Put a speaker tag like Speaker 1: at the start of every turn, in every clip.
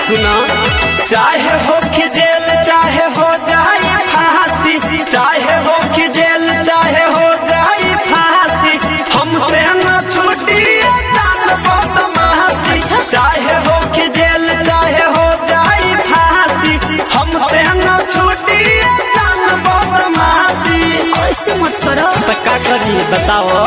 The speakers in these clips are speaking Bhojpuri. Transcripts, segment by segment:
Speaker 1: सुना चाहे हो कि जेल चाहे हो जाए फांसी, चाहे हो कि जेल चाहे हो जाए फांसी, हमसे न छूटी जान बदमाशी। चाहे हो कि जेल चाहे हो जाए फांसी, हमसे न छूटी जान बदमाशी।
Speaker 2: ऐसे मत करो।
Speaker 1: तो क्या करिए बताओ।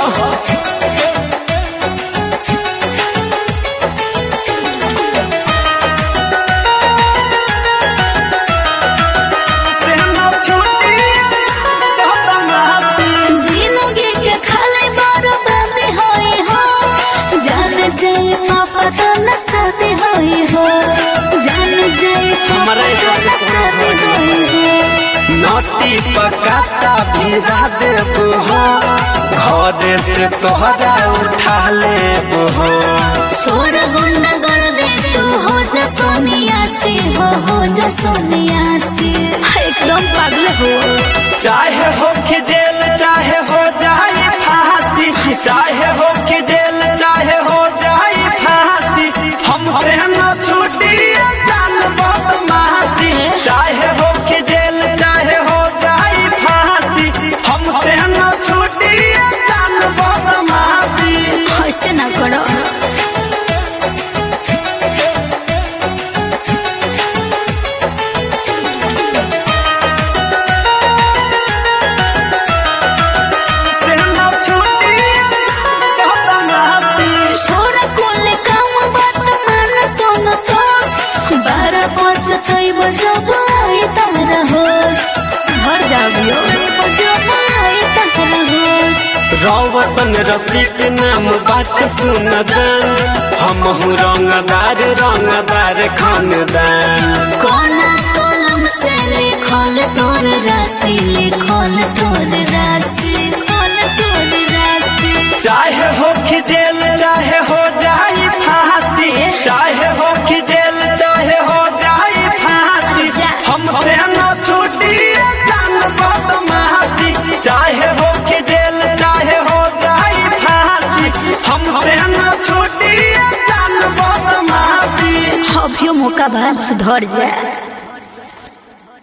Speaker 2: जय पापा तो नसाते होई हो, जान जय
Speaker 1: हमारा
Speaker 2: नसाते होई हो।
Speaker 1: नोटी पकाता भिड़ा देबो हो, घर से तोहरा उठा लेबो हो।
Speaker 2: छोड़ गुंडा कर दे तू हो जा सोनिया से, हो जा सोनिया से। एकदम पागल हो।
Speaker 1: चाहे हो कि जेल चाहे हो जाए फांसी, चाहे हो कि जेल चाहे हो जाए फांसी, हमसे न छूटी जान बदमाशी। चाहे हो कि जेल चाहे हो जाए फांसी, हमसे न छूटी जान बदमाशी।
Speaker 2: ऐसे ना करो।
Speaker 1: रौशन रसिक नाम बात सुन जान, हमहु रंगदार रंगदार खानदान।
Speaker 2: कोना कलम से लिखल तोर राशि, लिखल तोर राशि, लिखल तोर राशि।
Speaker 1: चाहे हो कि जेल चाहे हो जाए फांसी, चाहे हो कि जेल चाहे हो जाए फांसी, हमसे न छूटी जान बदमाशी। चाहे हो कि जेल चाहे हो जाए फांसी, हमसे न छूटी जान बदमाशी।
Speaker 2: अभियो मौका बाद सुधर जा।